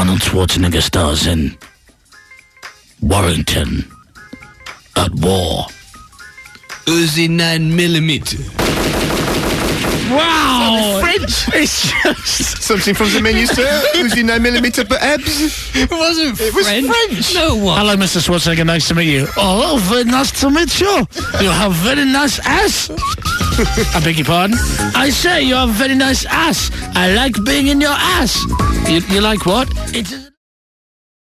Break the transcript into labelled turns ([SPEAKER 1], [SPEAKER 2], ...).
[SPEAKER 1] Arnold Schwarzenegger stars in Warrington at War.
[SPEAKER 2] Uzi 9mm.
[SPEAKER 1] Wow!
[SPEAKER 3] French.
[SPEAKER 1] It's just...
[SPEAKER 3] Something from the menu, sir. Uzi 9mm perhaps.
[SPEAKER 2] It wasn't
[SPEAKER 3] It was French.
[SPEAKER 2] No, what?
[SPEAKER 1] Hello, Mr. Schwarzenegger. Nice to meet you. Oh, very nice to meet you. You have very nice ass. I beg your pardon? I say you have very nice ass. I like being in your ass. You like what? It's...